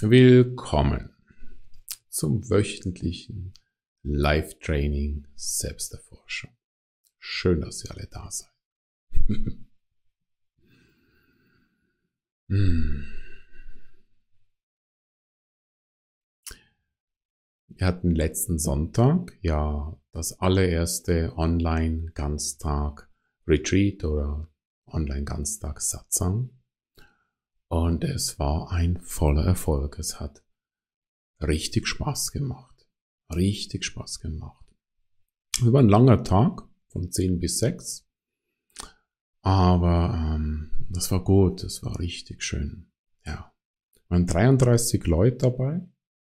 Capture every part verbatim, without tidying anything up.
Willkommen zum wöchentlichen Live-Training Selbsterforschung. Schön, dass ihr alle da seid. hm. Wir hatten letzten Sonntag ja das allererste Online-Ganztag-Retreat oder Online-Ganztag-Satsang. Und es war ein voller Erfolg. Es hat richtig Spaß gemacht. Richtig Spaß gemacht. Es war ein langer Tag, von zehn bis sechs. Aber ähm, das war gut, das war richtig schön. Ja. Es waren dreiunddreißig Leute dabei.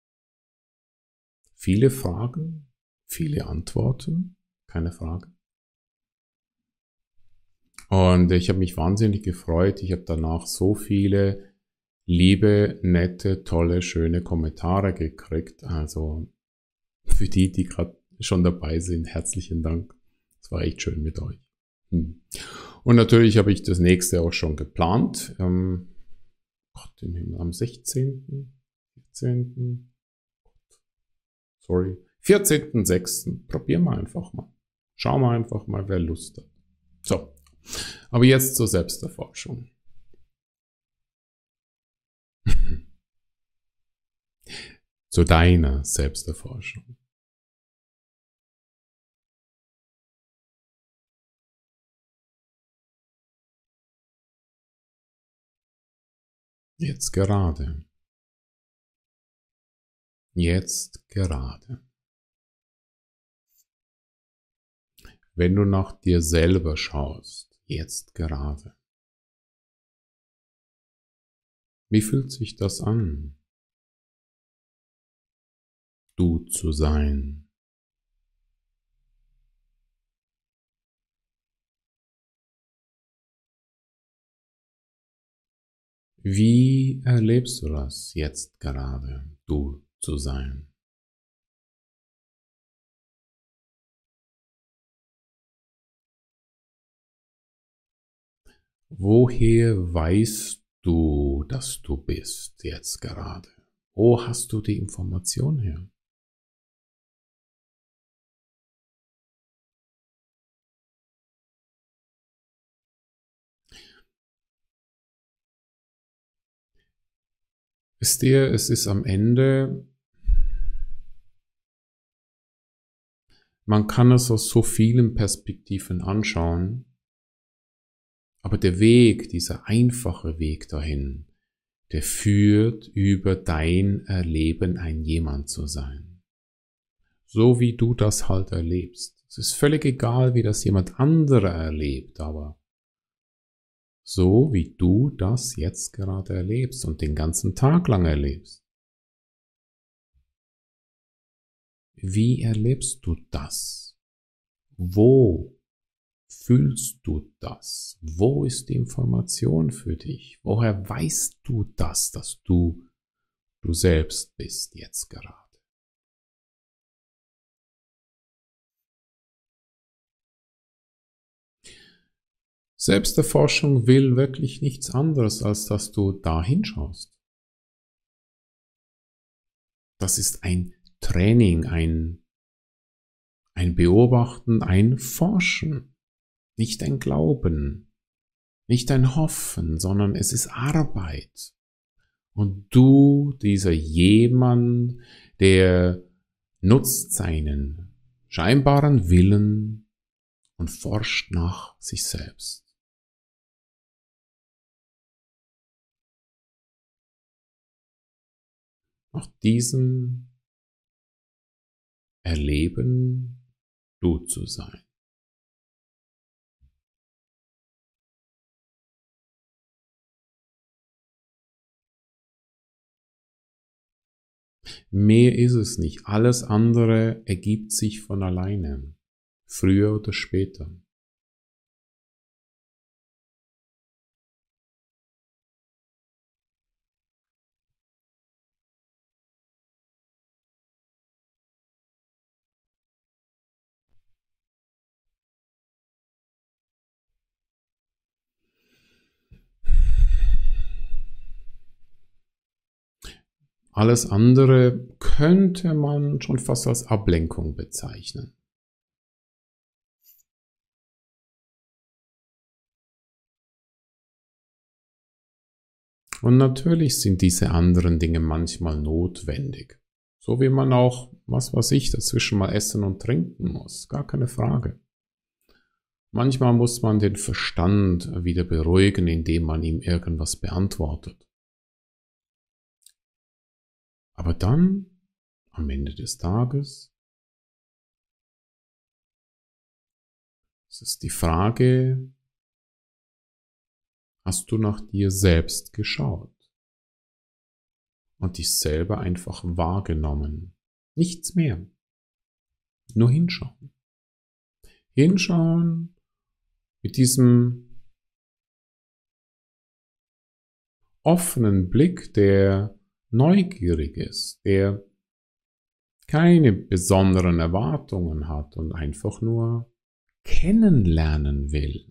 Viele Fragen, viele Antworten, keine Frage. Und ich habe mich wahnsinnig gefreut. Ich habe danach so viele liebe, nette, tolle, schöne Kommentare gekriegt. Also für die, die gerade schon dabei sind, herzlichen Dank. Es war echt schön mit euch. Hm. Und natürlich habe ich das nächste auch schon geplant. Ähm, Gott im Himmel, am sechzehnten vierzehnten Sorry, vierzehnten sechsten Probieren wir einfach mal. Schauen wir einfach mal, wer Lust hat. So, aber jetzt zur Selbsterforschung. Zu deiner Selbsterforschung. Jetzt gerade. Jetzt gerade. Wenn du nach dir selber schaust, jetzt gerade. Wie fühlt sich das an, du zu sein? Wie erlebst du das jetzt gerade, du zu sein? Woher weißt du, dass du bist jetzt gerade? Wo hast du die Information her? Wisst ihr, es ist am Ende, man kann es aus so vielen Perspektiven anschauen, aber der Weg, dieser einfache Weg dahin, der führt über dein Erleben, ein Jemand zu sein. So wie du das halt erlebst. Es ist völlig egal, wie das jemand anderer erlebt, aber so wie du das jetzt gerade erlebst und den ganzen Tag lang erlebst. Wie erlebst du das? Wo fühlst du das? Wo ist die Information für dich? Woher weißt du das, dass du du selbst bist jetzt gerade? Selbsterforschung will wirklich nichts anderes, als dass du da hinschaust. Das ist ein Training, ein, ein Beobachten, ein Forschen, nicht ein Glauben, nicht ein Hoffen, sondern es ist Arbeit. Und du, dieser jemand, der nutzt seinen scheinbaren Willen und forscht nach sich selbst. Nach diesem Erleben, du zu sein. Mehr ist es nicht. Alles andere ergibt sich von alleine. Früher oder später. Alles andere könnte man schon fast als Ablenkung bezeichnen. Und natürlich sind diese anderen Dinge manchmal notwendig. So wie man auch, was weiß ich, dazwischen mal essen und trinken muss. Gar keine Frage. Manchmal muss man den Verstand wieder beruhigen, indem man ihm irgendwas beantwortet. Aber dann, am Ende des Tages, es ist die Frage, hast du nach dir selbst geschaut und dich selber einfach wahrgenommen? Nichts mehr. Nur hinschauen. Hinschauen mit diesem offenen Blick, der neugierig ist, der keine besonderen Erwartungen hat und einfach nur kennenlernen will.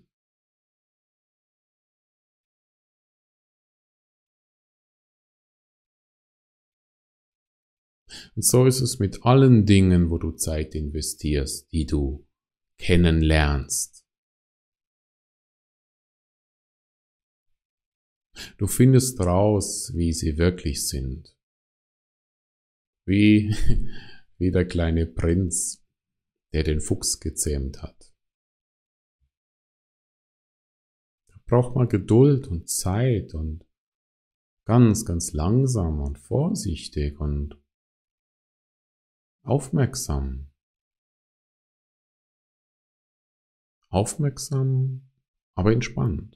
Und so ist es mit allen Dingen, wo du Zeit investierst, die du kennenlernst. Du findest raus, wie sie wirklich sind. Wie, wie der kleine Prinz, der den Fuchs gezähmt hat. Da braucht man Geduld und Zeit und ganz, ganz langsam und vorsichtig und aufmerksam. Aufmerksam, aber entspannt.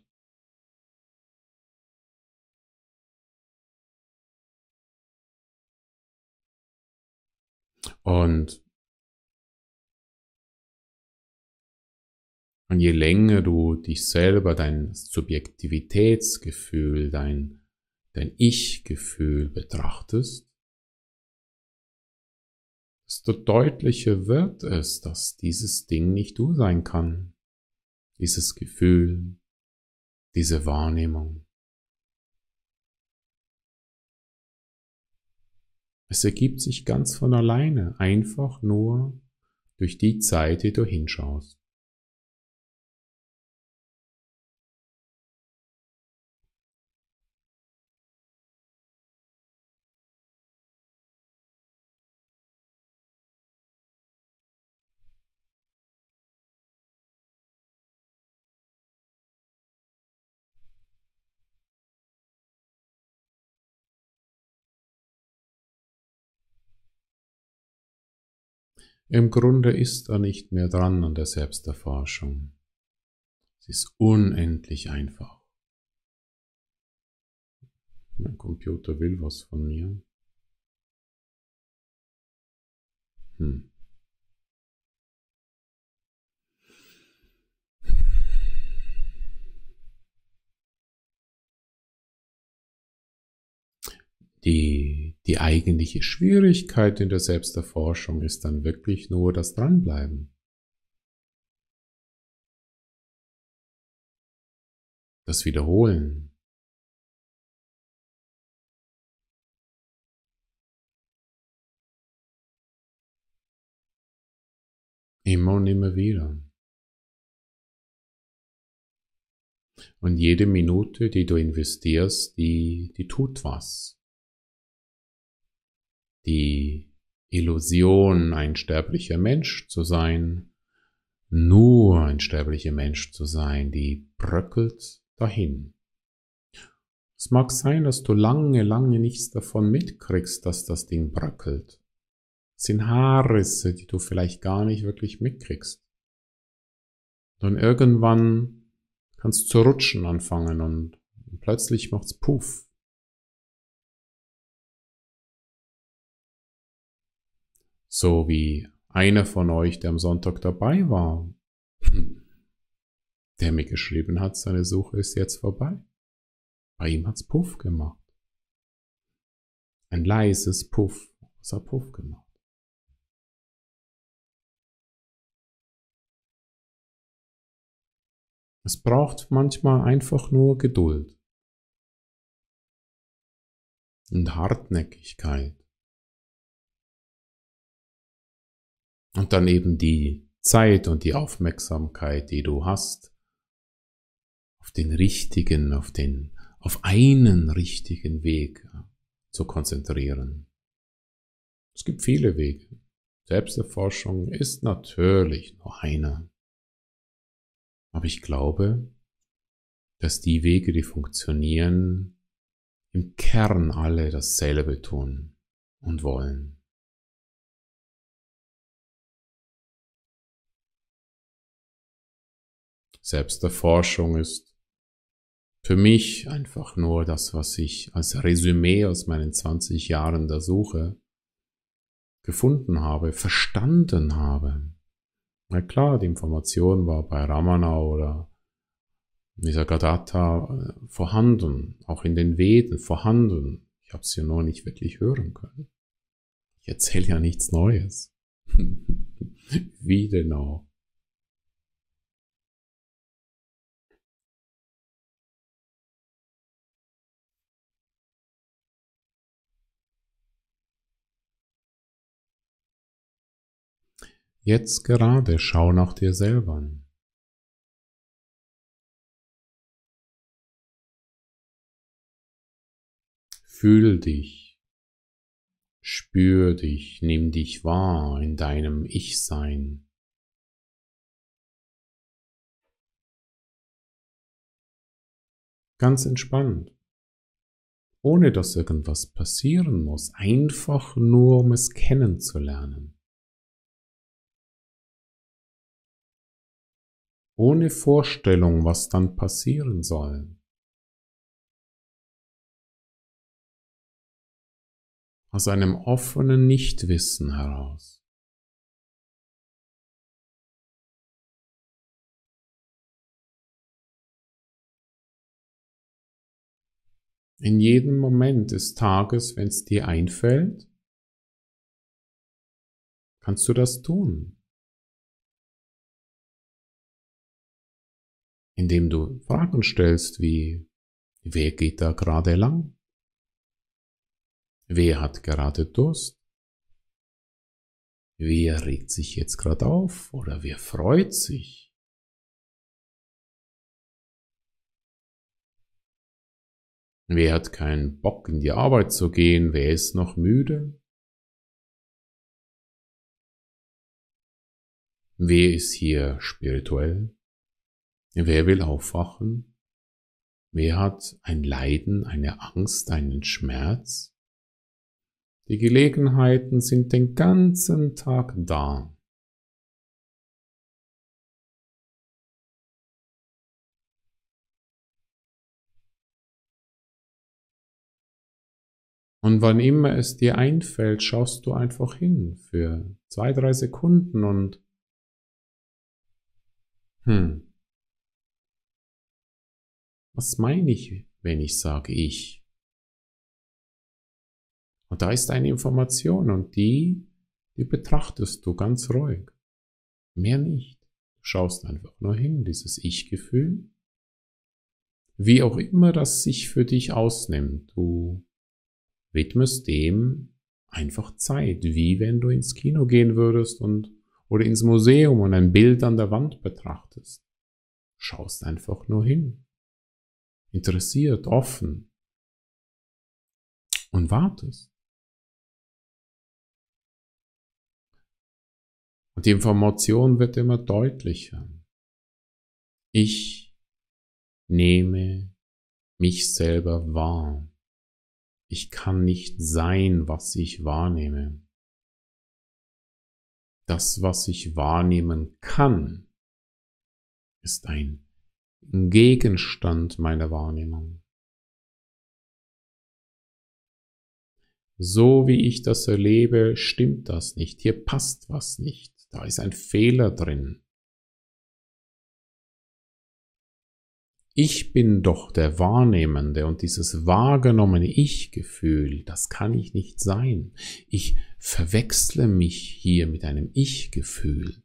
Und, und je länger du dich selber, dein Subjektivitätsgefühl, dein, dein Ich-Gefühl betrachtest, desto deutlicher wird es, dass dieses Ding nicht du sein kann. Dieses Gefühl, diese Wahrnehmung. Es ergibt sich ganz von alleine, einfach nur durch die Zeit, die du hinschaust. Im Grunde ist er nicht mehr dran an der Selbsterforschung. Es ist unendlich einfach. Mein Computer will was von mir. Hm. Die, die eigentliche Schwierigkeit in der Selbsterforschung ist dann wirklich nur das Dranbleiben. Das Wiederholen. Immer und immer wieder. Und jede Minute, die du investierst, die, die tut was. Die Illusion, ein sterblicher Mensch zu sein, nur ein sterblicher Mensch zu sein, die bröckelt dahin. Es mag sein, dass du lange, lange nichts davon mitkriegst, dass das Ding bröckelt. Es sind Haarrisse, die du vielleicht gar nicht wirklich mitkriegst. Und irgendwann kannst du zu rutschen anfangen und plötzlich macht's Puff. So wie einer von euch, der am Sonntag dabei war, der mir geschrieben hat, seine Suche ist jetzt vorbei. Bei ihm hat's Puff gemacht. Ein leises Puff, was hat Puff gemacht. Es braucht manchmal einfach nur Geduld. und Hartnäckigkeit. Und dann eben die Zeit und die Aufmerksamkeit, die du hast, auf den richtigen, auf den, auf einen richtigen Weg zu konzentrieren. Es gibt viele Wege. Selbsterforschung ist natürlich nur einer. Aber ich glaube, dass die Wege, die funktionieren, im Kern alle dasselbe tun und wollen. Selbsterforschung ist für mich einfach nur das, was ich als Resümee aus meinen zwanzig Jahren der Suche gefunden habe, verstanden habe. Na klar, die Information war bei Ramana oder Nisargadatta vorhanden, auch in den Veden vorhanden. Ich habe sie nur nicht wirklich hören können. Ich erzähle ja nichts Neues. Wie denn auch? Jetzt gerade schau nach dir selber an. Fühl dich, spür dich, nimm dich wahr in deinem Ich-Sein. Ganz entspannt, ohne dass irgendwas passieren muss, einfach nur um es kennenzulernen. Ohne Vorstellung, was dann passieren soll. Aus einem offenen Nichtwissen heraus. In jedem Moment des Tages, wenn es dir einfällt, kannst du das tun. Indem du Fragen stellst wie, wer geht da gerade lang? Wer hat gerade Durst? Wer regt sich jetzt gerade auf oder wer freut sich? Wer hat keinen Bock in die Arbeit zu gehen? Wer ist noch müde? Wer ist hier spirituell? Wer will aufwachen? Wer hat ein Leiden, eine Angst, einen Schmerz? Die Gelegenheiten sind den ganzen Tag da. Und wann immer es dir einfällt, schaust du einfach hin für zwei, drei Sekunden und hm, was meine ich, wenn ich sage ich? Und da ist eine Information und die, die betrachtest du ganz ruhig. Mehr nicht. Du schaust einfach nur hin, dieses Ich-Gefühl. Wie auch immer das sich für dich ausnimmt, du widmest dem einfach Zeit, wie wenn du ins Kino gehen würdest und oder ins Museum und ein Bild an der Wand betrachtest. Schaust einfach nur hin. Interessiert, offen. Und wartest. Und die Information wird immer deutlicher. Ich nehme mich selber wahr. Ich kann nicht sein, was ich wahrnehme. Das, was ich wahrnehmen kann, ist ein Gegenstand meiner Wahrnehmung. So wie ich das erlebe, stimmt das nicht. Hier passt was nicht. Da ist ein Fehler drin. Ich bin doch der Wahrnehmende und dieses wahrgenommene Ich-Gefühl, das kann ich nicht sein. Ich verwechsle mich hier mit einem Ich-Gefühl.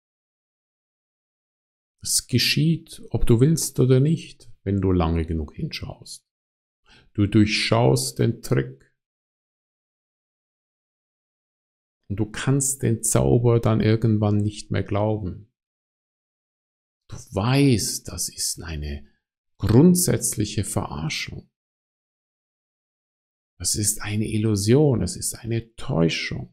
Es geschieht, ob du willst oder nicht, wenn du lange genug hinschaust. Du durchschaust den Trick. Und du kannst den Zauber dann irgendwann nicht mehr glauben. Du weißt, das ist eine grundsätzliche Verarschung. Das ist eine Illusion, es ist eine Täuschung.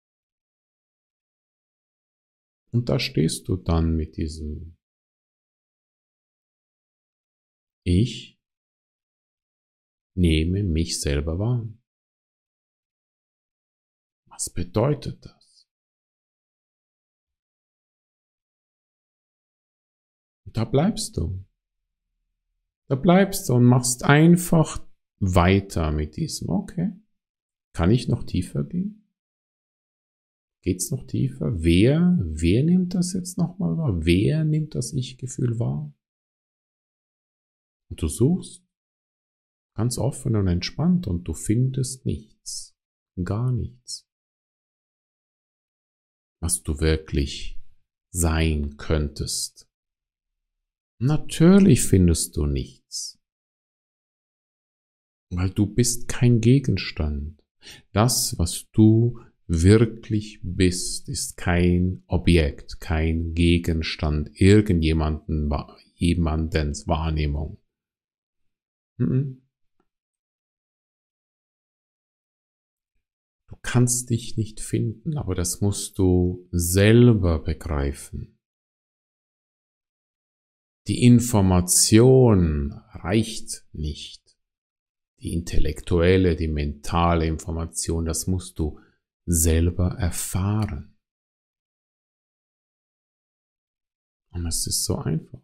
Und da stehst du dann mit diesem Ich nehme mich selber wahr. Was bedeutet das? Und da bleibst du. Da bleibst du und machst einfach weiter mit diesem, okay, kann ich noch tiefer gehen? Geht's noch tiefer? Wer, wer nimmt das jetzt nochmal wahr? Wer nimmt das Ich-Gefühl wahr? Und du suchst ganz offen und entspannt und du findest nichts, gar nichts, was du wirklich sein könntest. Natürlich findest du nichts, weil du bist kein Gegenstand. Das, was du wirklich bist, ist kein Objekt, kein Gegenstand irgendjemanden, jemandens Wahrnehmung. Du kannst dich nicht finden, aber das musst du selber begreifen. Die Information reicht nicht. Die intellektuelle, die mentale Information, das musst du selber erfahren. Und es ist so einfach.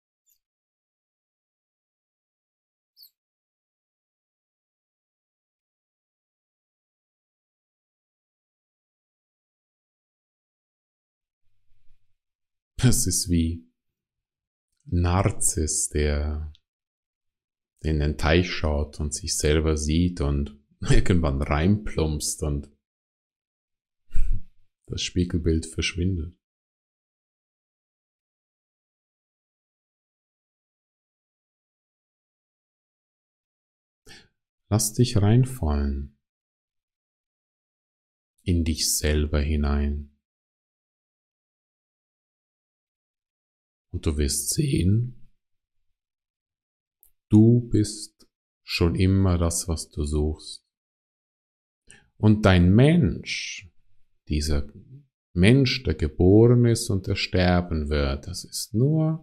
Das ist wie Narzis, der in den Teich schaut und sich selber sieht und irgendwann reinplumpst und das Spiegelbild verschwindet. Lass dich reinfallen in dich selber hinein. Und du wirst sehen, du bist schon immer das, was du suchst. Und dein Mensch, dieser Mensch, der geboren ist und der sterben wird, das ist nur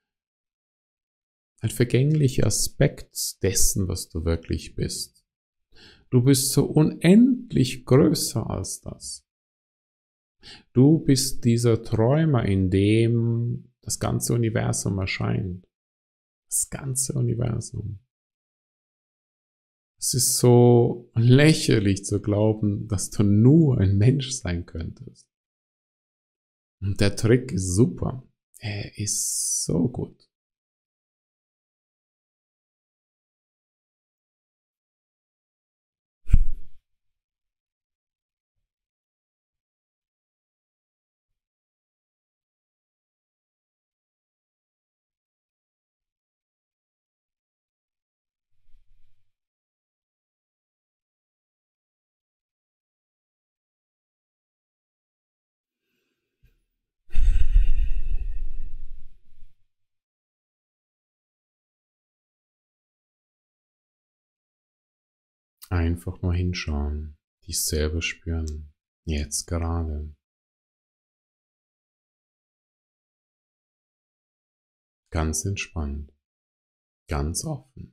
ein vergänglicher Aspekt dessen, was du wirklich bist. Du bist so unendlich größer als das. Du bist dieser Träumer, in dem das ganze Universum erscheint. Das ganze Universum. Es ist so lächerlich zu glauben, dass du nur ein Mensch sein könntest. Und der Trick ist super. Er ist so gut. Einfach nur hinschauen, dich selber spüren, jetzt gerade. Ganz entspannt, ganz offen.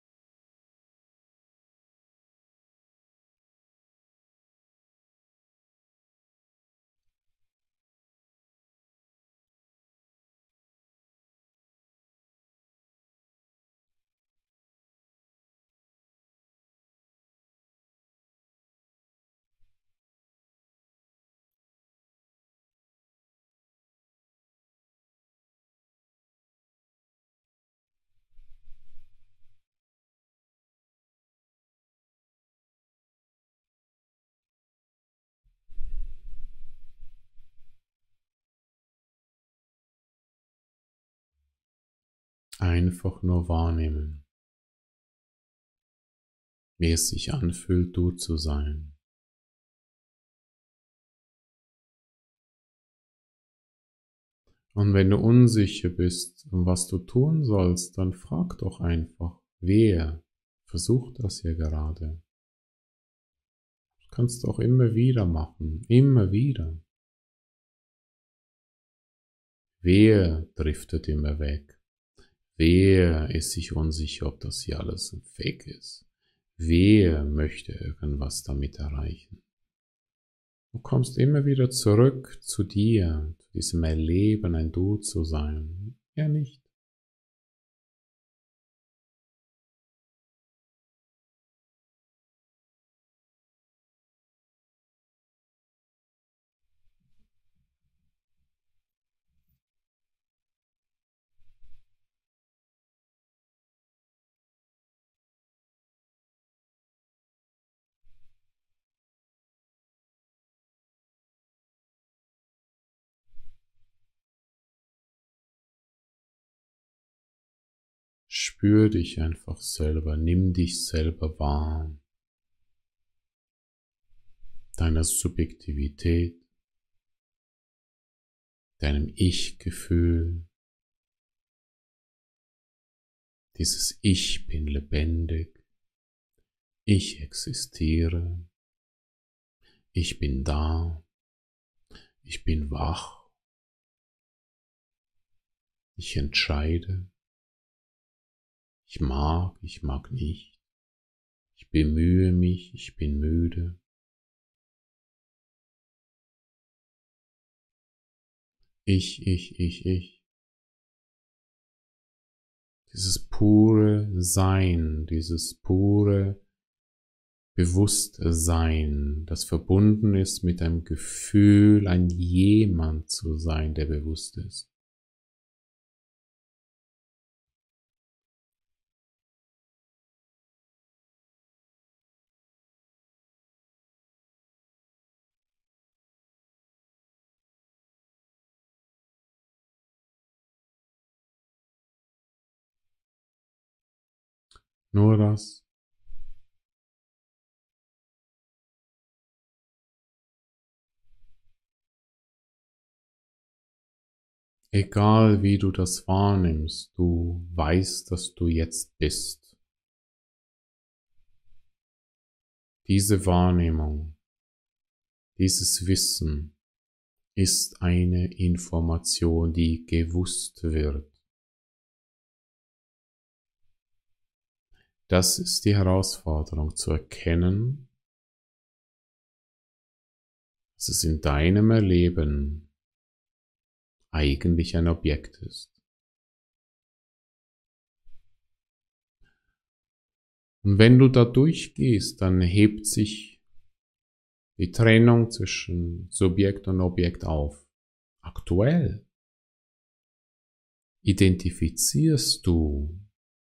Einfach nur wahrnehmen, wie es sich anfühlt, du zu sein. Und wenn du unsicher bist, was du tun sollst, dann frag doch einfach, wer versucht das hier gerade? Das kannst du auch immer wieder machen, immer wieder. Wer driftet immer weg? Wer ist sich unsicher, ob das hier alles ein Fake ist? Wer möchte irgendwas damit erreichen? Du kommst immer wieder zurück zu dir, zu diesem Erleben, ein Du zu sein. Ja, nicht. Spür dich einfach selber, nimm dich selber wahr, deiner Subjektivität, deinem Ich-Gefühl, dieses Ich bin lebendig, ich existiere, ich bin da, ich bin wach, ich entscheide, ich mag, ich mag nicht, ich bemühe mich, ich bin müde. Ich, ich, ich, ich. Dieses pure Sein, dieses pure Bewusstsein, das verbunden ist mit einem Gefühl, ein Jemand zu sein, der bewusst ist. Nur das. Egal wie du das wahrnimmst, du weißt, dass du jetzt bist. Diese Wahrnehmung, dieses Wissen ist eine Information, die gewusst wird. Das ist die Herausforderung, zu erkennen, dass es in deinem Erleben eigentlich ein Objekt ist. Und wenn du da durchgehst, dann hebt sich die Trennung zwischen Subjekt und Objekt auf. Aktuell identifizierst du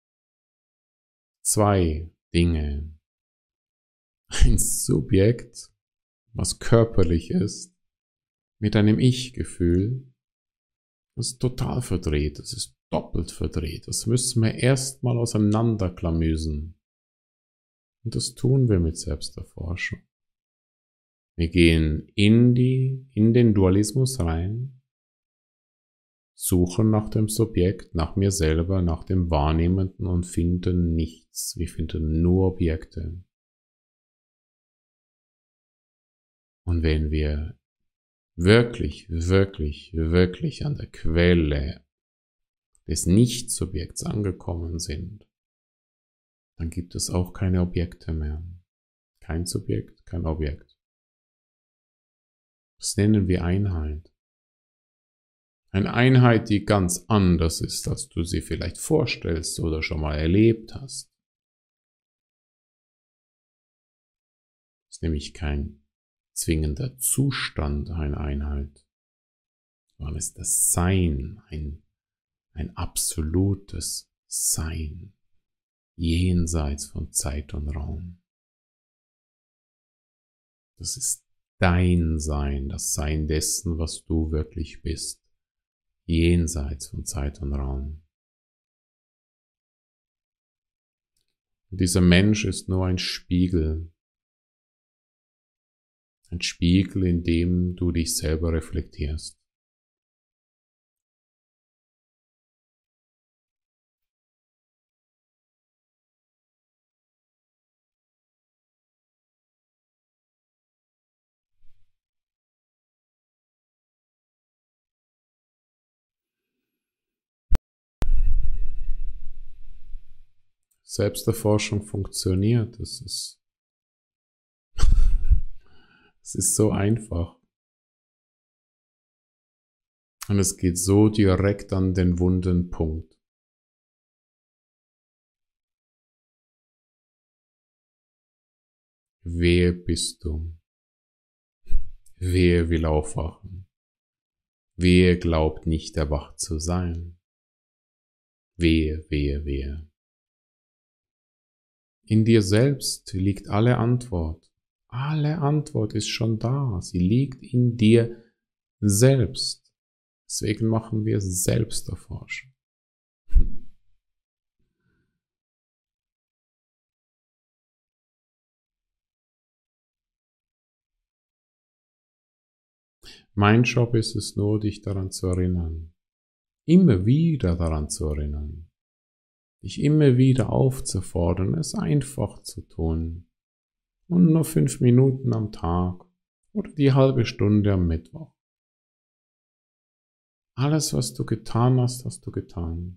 zwei Dinge. Ein Subjekt, was körperlich ist, mit einem Ich-Gefühl, das ist total verdreht, das ist doppelt verdreht. Das müssen wir erstmal auseinanderklamüsen. Und das tun wir mit Selbsterforschung. Wir gehen in die, in den Dualismus rein, suchen nach dem Subjekt, nach mir selber, nach dem Wahrnehmenden und finden nichts. Wir finden nur Objekte. Und wenn wir wirklich, wirklich, wirklich an der Quelle des Nicht-Subjekts angekommen sind, dann gibt es auch keine Objekte mehr. Kein Subjekt, kein Objekt. Das nennen wir Einheit. Eine Einheit, die ganz anders ist, als du sie vielleicht vorstellst oder schon mal erlebt hast. Das ist nämlich kein zwingender Zustand einer Einheit, sondern es ist das Sein, ein, ein absolutes Sein, jenseits von Zeit und Raum. Das ist dein Sein, das Sein dessen, was du wirklich bist, jenseits von Zeit und Raum. Und dieser Mensch ist nur ein Spiegel, ein Spiegel, in dem du dich selber reflektierst. Selbsterforschung funktioniert. Das ist, es ist so einfach. Und es geht so direkt an den wunden Punkt. Wer bist du? Wer will aufwachen? Wer glaubt nicht erwacht zu sein? Wer, wer, wer? In dir selbst liegt alle Antwort. Alle Antwort ist schon da. Sie liegt in dir selbst. Deswegen machen wir Selbsterforschung. Mein Job ist es nur, dich daran zu erinnern. Immer wieder daran zu erinnern. Dich immer wieder aufzufordern, es einfach zu tun. Und nur fünf Minuten am Tag oder die halbe Stunde am Mittwoch. Alles, was du getan hast, hast du getan.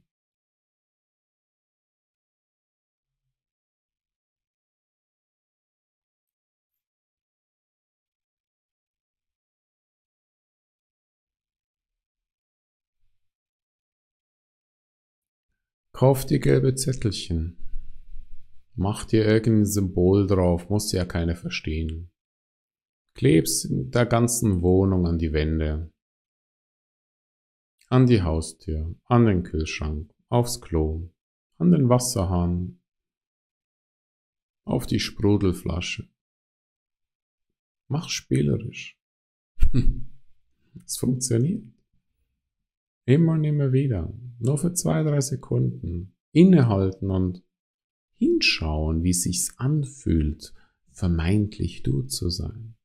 Kauf dir gelbe Zettelchen. Mach dir irgendein Symbol drauf, musst ja keine verstehen. Kleb's in der ganzen Wohnung an die Wände. An die Haustür, an den Kühlschrank, aufs Klo, an den Wasserhahn, auf die Sprudelflasche. Mach spielerisch. Es funktioniert. Immer und immer wieder. Nur für zwei, drei Sekunden. Innehalten und hinschauen, wie es sich anfühlt, vermeintlich du zu sein.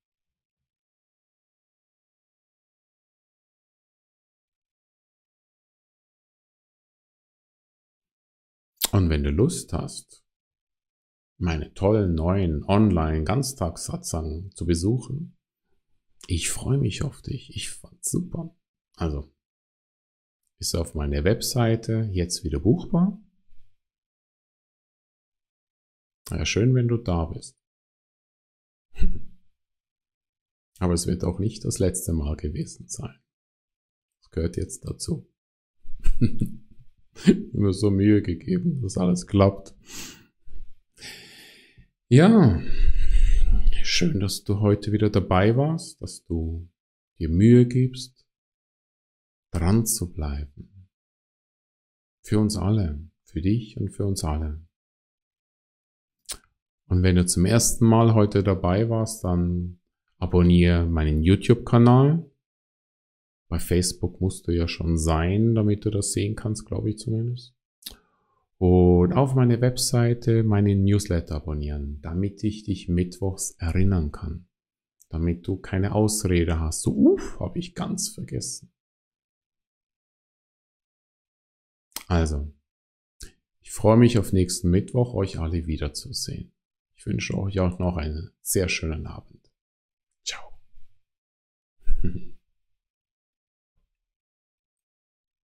Und wenn du Lust hast, meine tollen neuen Online-Ganztagssatzungen zu besuchen, ich freue mich auf dich. Ich fand's super. Also, ist auf meiner Webseite jetzt wieder buchbar. Ja, schön, wenn du da bist. Aber es wird auch nicht das letzte Mal gewesen sein. Das gehört jetzt dazu. Ich habe mir so Mühe gegeben, dass alles klappt. Ja, schön, dass du heute wieder dabei warst, dass du dir Mühe gibst, dran zu bleiben. Für uns alle, für dich und für uns alle. Und wenn du zum ersten Mal heute dabei warst, dann abonniere meinen YouTube-Kanal. Bei Facebook musst du ja schon sein, damit du das sehen kannst, glaube ich zumindest. Und auf meine Webseite meinen Newsletter abonnieren, damit ich dich mittwochs erinnern kann. Damit du keine Ausrede hast. So, uff, habe ich ganz vergessen. Also, ich freue mich auf nächsten Mittwoch, euch alle wiederzusehen. Ich wünsche euch auch noch einen sehr schönen Abend.